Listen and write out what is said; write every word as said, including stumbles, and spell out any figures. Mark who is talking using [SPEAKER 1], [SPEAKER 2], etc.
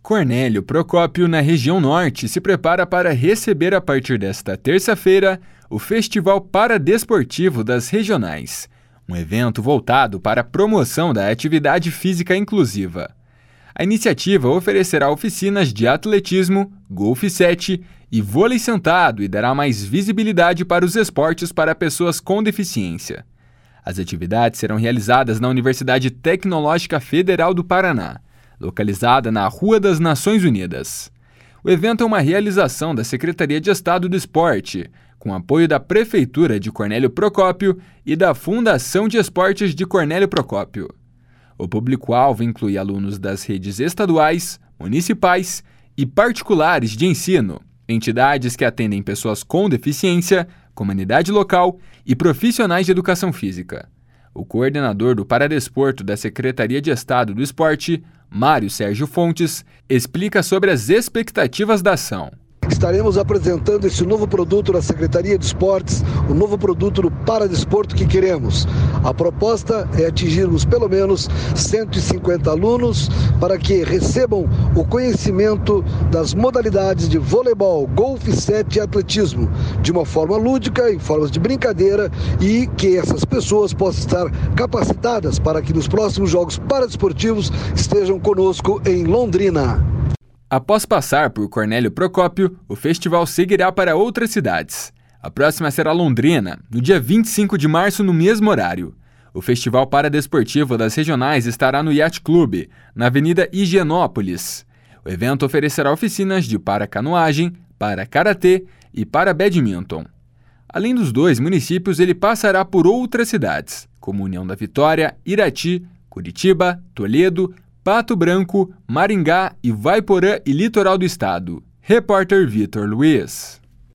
[SPEAKER 1] Cornélio Procópio, na região norte, se prepara para receber a partir desta terça-feira o Festival Paradesportivo das Regionais, um evento voltado para a promoção da atividade física inclusiva. A iniciativa oferecerá oficinas de atletismo, golfe sete e vôlei sentado e dará mais visibilidade para os esportes para pessoas com deficiência. As atividades serão realizadas na Universidade Tecnológica Federal do Paraná, localizada na Rua das Nações Unidas. O evento é uma realização da Secretaria de Estado do Esporte, com apoio da Prefeitura de Cornélio Procópio e da Fundação de Esportes de Cornélio Procópio. O público-alvo inclui alunos das redes estaduais, municipais e particulares de ensino, entidades que atendem pessoas com deficiência, comunidade local e profissionais de educação física. O coordenador do Paradesporto da Secretaria de Estado do Esporte, Mário Sérgio Fontes, explica sobre as expectativas da ação.
[SPEAKER 2] Estaremos apresentando esse novo produto da Secretaria de Esportes, o novo produto do Paradesporto que queremos. A proposta é atingirmos pelo menos cento e cinquenta alunos para que recebam o conhecimento das modalidades de voleibol, golfe sete e atletismo, de uma forma lúdica, em formas de brincadeira, e que essas pessoas possam estar capacitadas para que nos próximos Jogos Paradesportivos estejam conosco em Londrina.
[SPEAKER 1] Após passar por Cornélio Procópio, o festival seguirá para outras cidades. A próxima será Londrina, no dia vinte e cinco de março, no mesmo horário. O Festival Paradesportivo das Regionais estará no Yacht Club, na Avenida Higienópolis. O evento oferecerá oficinas de paracanoagem, para karatê e para badminton. Além dos dois municípios, ele passará por outras cidades, como União da Vitória, Irati, Curitiba, Toledo, Pato Branco, Maringá, Ivaiporã e Litoral do Estado. Repórter Vitor Luiz.